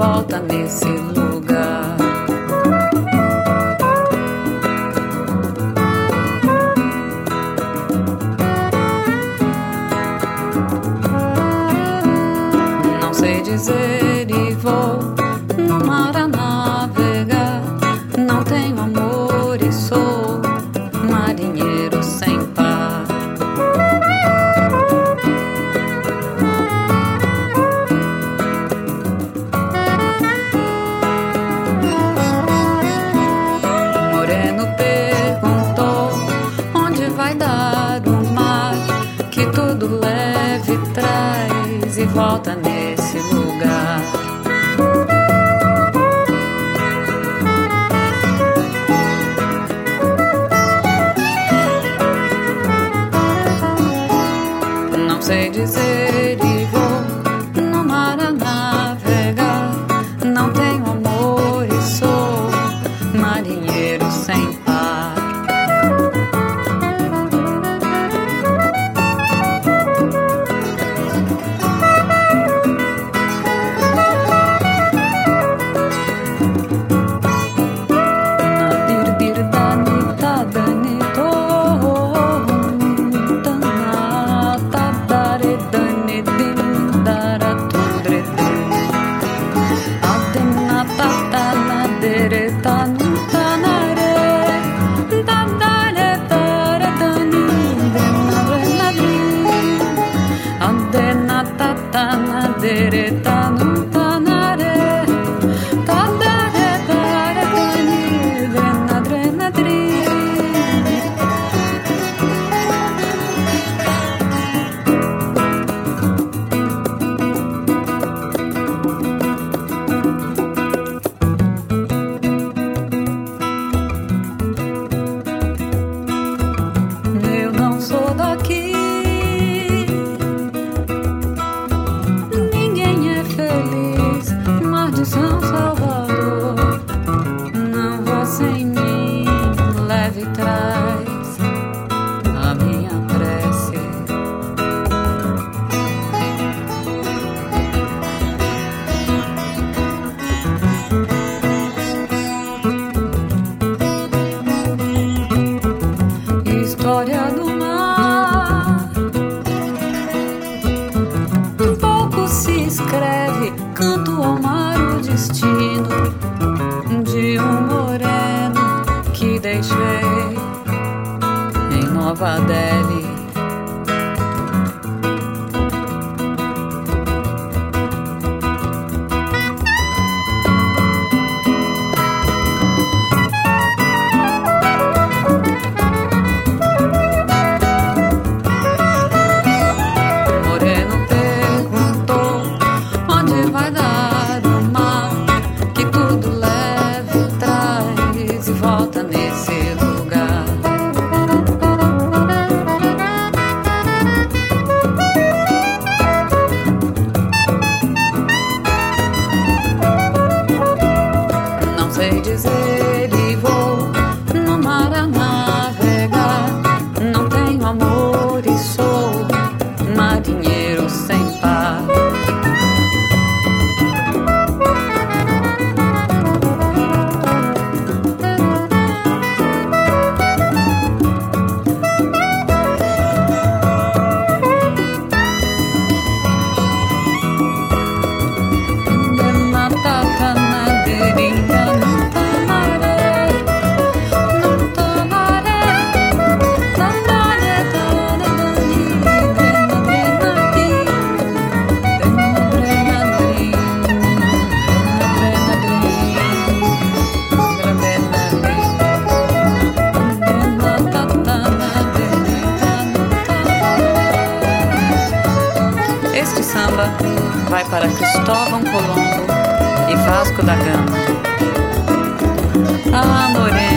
volta nesse lugar. Não sei dizer e vou no mar a navegar. Não tenho amor e sou marinheiro sem par. Moreno perguntou onde vai dar o mar, que tudo leve e traz e volta nesse lugar. Não sei dizer e vou no mar a navegar. Não tenho amor e sou marinheiro sem par. Eu não sou daqui, ninguém é feliz. Mar de São Salvador, não vá sem mim, leve e traz a minha prece. História do mar, pouco se escreve. Canto ao mar o destino de um moreno que deixei em Nova Delhi. Sei dizer e vou no mar a navegar. Não tenho amor e sou marinheiro sem par. Este samba vai para Cristóvão Colombo e Vasco da Gama. Ah, morena.